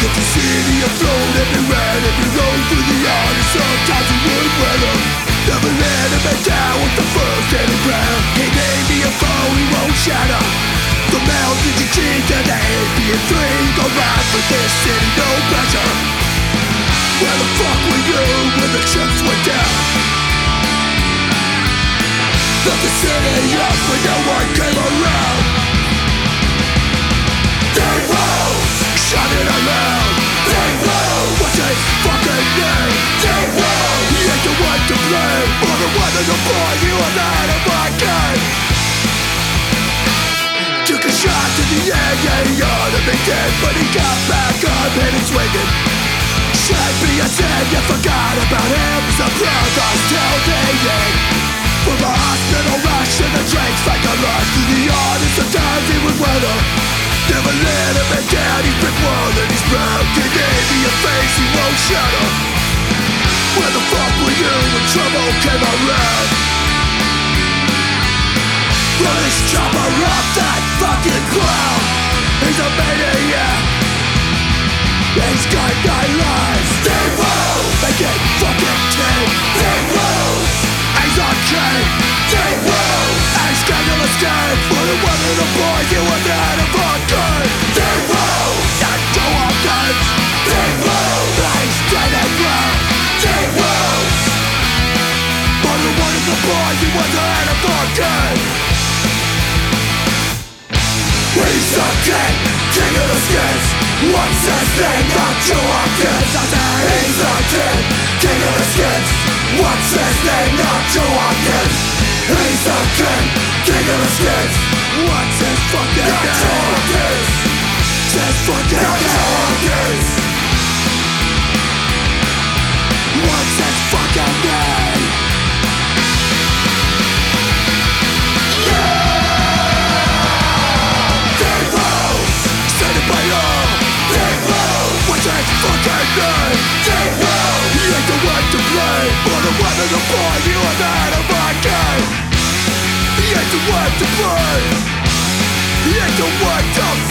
city afloat, every red, every road through the yard. And sometimes it would weather. Never let him back down with the first daily ground. He made me a foe, he won't shatter. The mouth that you keep to the AP3. Go ride for this city, no pressure. Where the fuck were you when the chips went down? Left the city up when no one came around. They rose, shut it out loud. They rose, what's his fucking name? They rose, he ain't the one to blame. For the one that avoid you and out of my game. Took a shot to the air, yeah, he ought to be dead. But he got back up and he's swinging. Should be a sin, you forgot about him. Some brothers till the end. From a hospital rush and the drinks like a rush. To the honest, sometimes he would weather. Never let him back down, he's brick wall and he's broke. He gave me a face, he won't shatter. Where the fuck were you when trouble came around? Run this chopper off that fucking ground. He's a maniac. He's got 9 lives. They rose, they get fucking king. They rose, he's on king. They rose, he's got no escape. For the one of the boys you were out of our game. They rose, and go on guns. They rose, he's dead and brown. They rose, for the one of the boys you were out of our game. He's the king, king of the skins. What's his name? Not Joe Hopkins. He's the king of the skins. What's his name? Not Joe Hopkins. He's the king of the skins. What's his fucking name? Not Joe Hopkins. His fucking name. Not Joe Hopkins. What's his fucking name? Fucking name. They rose, he ain't the one to blame. For the one of the boy you are out of my game. He ain't the one to blame. He ain't the one to